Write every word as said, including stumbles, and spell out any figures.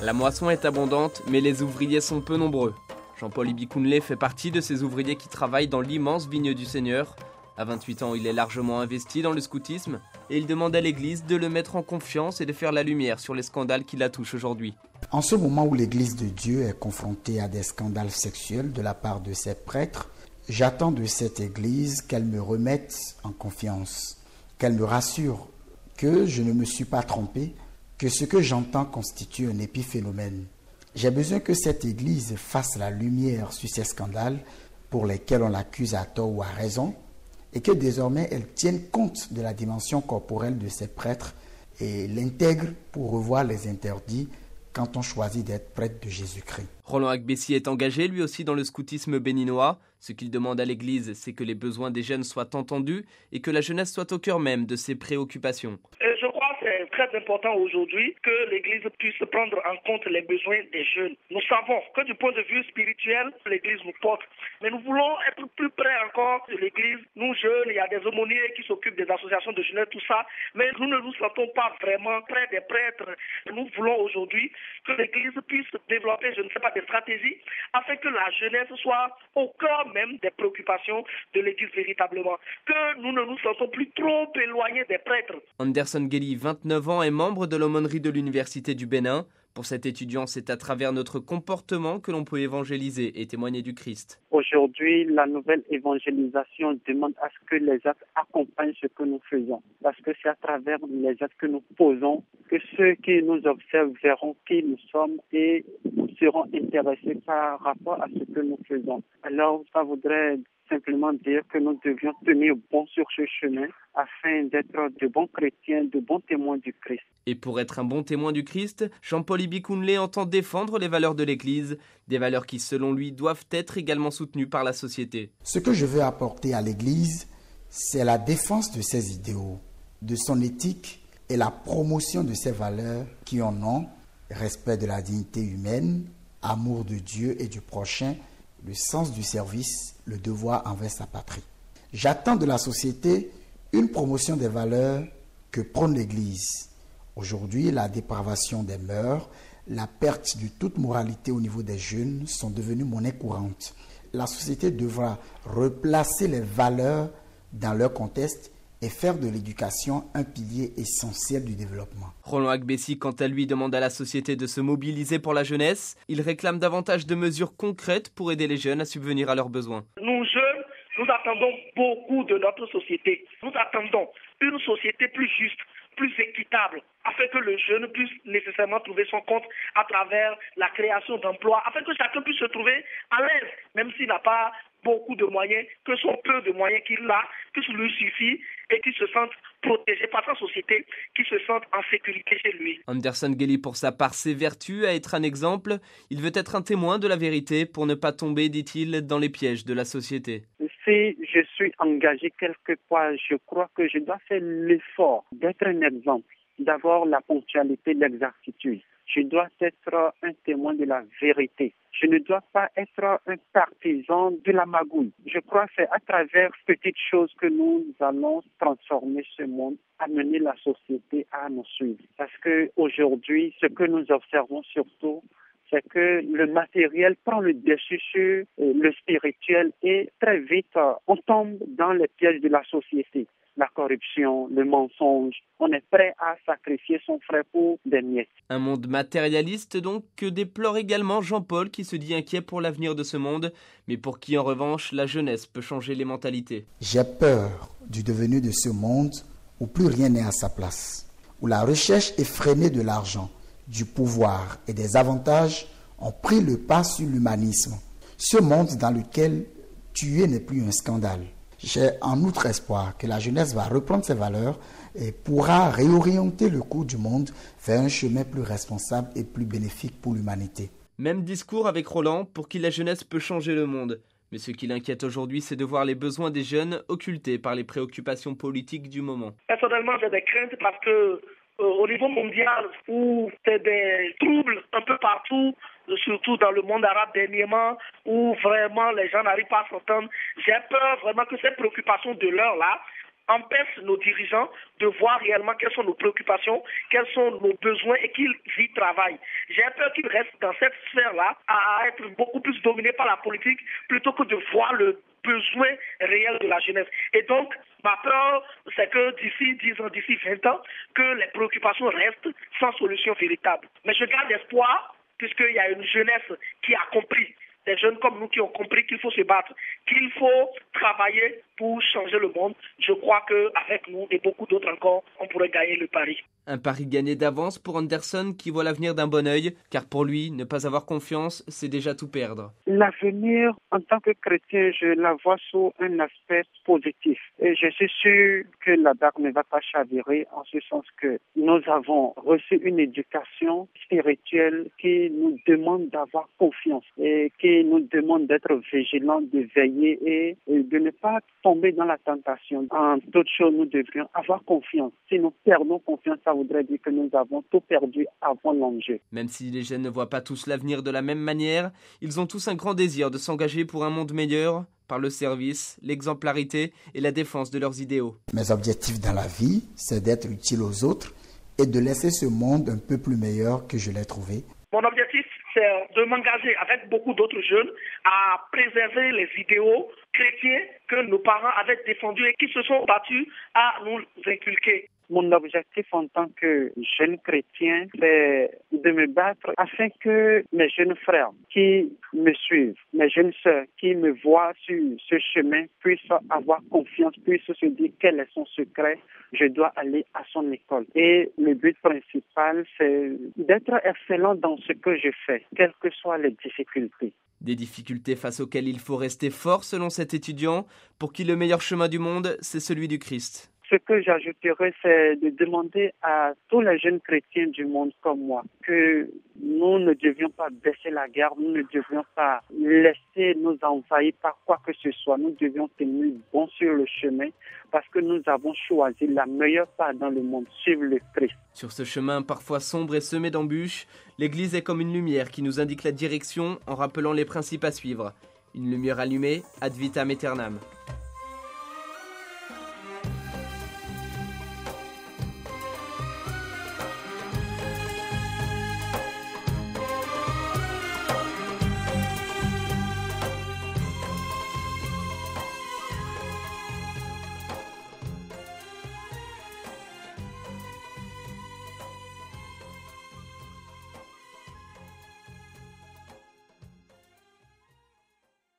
La moisson est abondante, mais les ouvriers sont peu nombreux. Jean-Paul Ibikounlé fait partie de ces ouvriers qui travaillent dans l'immense vigne du Seigneur. À vingt-huit ans, il est largement investi dans le scoutisme et il demande à l'Église de le mettre en confiance et de faire la lumière sur les scandales qui la touchent aujourd'hui. En ce moment où l'Église de Dieu est confrontée à des scandales sexuels de la part de ses prêtres, j'attends de cette Église qu'elle me remette en confiance, qu'elle me rassure que je ne me suis pas trompé, que ce que j'entends constitue un épiphénomène. J'ai besoin que cette Église fasse la lumière sur ces scandales pour lesquels on l'accuse à tort ou à raison, et que désormais elle tienne compte de la dimension corporelle de ses prêtres et l'intègre pour revoir les interdits quand on choisit d'être prêtre de Jésus-Christ. Roland Agbessi est engagé lui aussi dans le scoutisme béninois. Ce qu'il demande à l'Église, c'est que les besoins des jeunes soient entendus et que la jeunesse soit au cœur même de ses préoccupations. Et je crois que c'est très important aujourd'hui que l'Église puisse prendre en compte les besoins des jeunes. Nous savons que du point de vue spirituel, l'Église nous porte. Mais nous voulons être plus près encore de l'Église. Nous jeunes, il y a des aumôniers qui s'occupent des associations de jeunesse, tout ça. Mais nous ne nous sentons pas vraiment près des prêtres. Nous voulons aujourd'hui que l'Église puisse développer, je ne sais pas, des stratégies afin que la jeunesse soit au cœur même des préoccupations de l'Église véritablement. Que nous ne nous sentons plus trop éloignés des prêtres. Anderson Gelly, vingt-neuf ans, est membre de l'aumônerie de l'Université du Bénin. Pour cet étudiant, c'est à travers notre comportement que l'on peut évangéliser et témoigner du Christ. Aujourd'hui, la nouvelle évangélisation demande à ce que les actes accompagnent ce que nous faisons. Parce que c'est à travers les actes que nous posons que ceux qui nous observent verront qui nous sommes et seront intéressés par rapport à ce que nous faisons. Alors, ça voudrait simplement dire que nous devions tenir bon sur ce chemin afin d'être de bons chrétiens, de bons témoins du Christ. Et pour être un bon témoin du Christ, Jean-Paul Ibikounlé entend défendre les valeurs de l'Église, des valeurs qui, selon lui, doivent être également soutenues par la société. Ce que je veux apporter à l'Église, c'est la défense de ses idéaux, de son éthique et la promotion de ses valeurs qui en ont respect de la dignité humaine, amour de Dieu et du prochain, le sens du service, le devoir envers sa patrie. J'attends de la société une promotion des valeurs que prône l'Église. Aujourd'hui, la dépravation des mœurs, la perte de toute moralité au niveau des jeunes sont devenues monnaie courante. La société devra replacer les valeurs dans leur contexte et faire de l'éducation un pilier essentiel du développement. Roland Agbessi, quant à lui, demande à la société de se mobiliser pour la jeunesse. Il réclame davantage de mesures concrètes pour aider les jeunes à subvenir à leurs besoins. Nous, jeunes, nous attendons beaucoup de notre société. Nous attendons une société plus juste, plus équitable, afin que le jeune puisse nécessairement trouver son compte à travers la création d'emplois, afin que chacun puisse se trouver à l'aise, même s'il n'a pas beaucoup de moyens, que son peu de moyens qu'il a puisse lui suffire et qu'il se sente protégé par sa société, qu'il se sente en sécurité chez lui. Anderson Gelly, pour sa part, s'évertue à être un exemple. Il veut être un témoin de la vérité pour ne pas tomber, dit-il, dans les pièges de la société. Si je suis engagé quelque part, je crois que je dois faire l'effort d'être un exemple, d'avoir la ponctualité, l'exactitude. Je dois être un témoin de la vérité. Je ne dois pas être un partisan de la magouille. Je crois que c'est à travers petites choses que nous allons transformer ce monde, amener la société à nous suivre. Parce qu'aujourd'hui, ce que nous observons surtout, c'est que le matériel prend le dessus sur le spirituel et très vite, on tombe dans les pièges de la société. La corruption, le mensonge, on est prêt à sacrifier son frère pour des miettes. Un monde matérialiste donc que déplore également Jean-Paul qui se dit inquiet pour l'avenir de ce monde, mais pour qui en revanche la jeunesse peut changer les mentalités. J'ai peur du devenu de ce monde où plus rien n'est à sa place, où la recherche effrénée de l'argent, du pouvoir et des avantages ont pris le pas sur l'humanisme. Ce monde dans lequel tuer n'est plus un scandale. J'ai en outre espoir que la jeunesse va reprendre ses valeurs et pourra réorienter le cours du monde vers un chemin plus responsable et plus bénéfique pour l'humanité. Même discours avec Roland, pour qui la jeunesse peut changer le monde. Mais ce qui l'inquiète aujourd'hui, c'est de voir les besoins des jeunes occultés par les préoccupations politiques du moment. Personnellement, j'ai des craintes parce que euh, au niveau mondial, où c'est des troubles un peu partout, surtout dans le monde arabe dernièrement, où vraiment les gens n'arrivent pas à s'entendre, j'ai peur vraiment que ces préoccupations de l'heure là empêche nos dirigeants de voir réellement quelles sont nos préoccupations, quels sont nos besoins et qu'ils y travaillent. J'ai peur qu'ils restent dans cette sphère-là à être beaucoup plus dominés par la politique plutôt que de voir le besoin réel de la jeunesse. Et donc, ma peur, c'est que d'ici dix ans, d'ici vingt ans, que les préoccupations restent sans solution véritable. Mais je garde espoir, puisqu'il y a une jeunesse qui a compris, des jeunes comme nous qui ont compris qu'il faut se battre, qu'il faut travailler pour changer le monde. Je crois qu'avec nous et beaucoup d'autres encore, on pourrait gagner le pari. Un pari gagné d'avance pour Anderson qui voit l'avenir d'un bon œil, car pour lui, ne pas avoir confiance, c'est déjà tout perdre. L'avenir, en tant que chrétien, je la vois sous un aspect positif. Et je suis sûr que la barque ne va pas chavirer en ce sens que nous avons reçu une éducation spirituelle qui nous demande d'avoir confiance et qui nous demande d'être vigilants, de veiller et, et de ne pas tomber dans la tentation. En toute chose, nous devrions avoir confiance. Si nous perdons confiance, ça voudrait dire que nous avons tout perdu avant l'enjeu. Même si les jeunes ne voient pas tous l'avenir de la même manière, ils ont tous un grand désir de s'engager pour un monde meilleur par le service, l'exemplarité et la défense de leurs idéaux. Mes objectifs dans la vie, c'est d'être utile aux autres et de laisser ce monde un peu plus meilleur que je l'ai trouvé. Mon objectif, c'est de m'engager avec beaucoup d'autres jeunes à préserver les idéaux chrétiens que nos parents avaient défendus et qui se sont battus à nous inculquer. Mon objectif en tant que jeune chrétien, c'est de me battre afin que mes jeunes frères qui me suivent, mes jeunes sœurs qui me voient sur ce chemin puissent avoir confiance, puissent se dire quel est son secret, je dois aller à son école. Et le but principal, c'est d'être excellent dans ce que je fais, quelles que soient les difficultés. Des difficultés face auxquelles il faut rester fort selon cet étudiant, pour qui le meilleur chemin du monde, c'est celui du Christ. Ce que j'ajouterais, c'est de demander à tous les jeunes chrétiens du monde comme moi que nous ne devions pas baisser la garde, nous ne devions pas laisser nous envahir par quoi que ce soit. Nous devions tenir bon sur le chemin parce que nous avons choisi la meilleure part dans le monde, suivre le Christ. Sur ce chemin parfois sombre et semé d'embûches, l'Église est comme une lumière qui nous indique la direction en rappelant les principes à suivre. Une lumière allumée, ad vitam aeternam.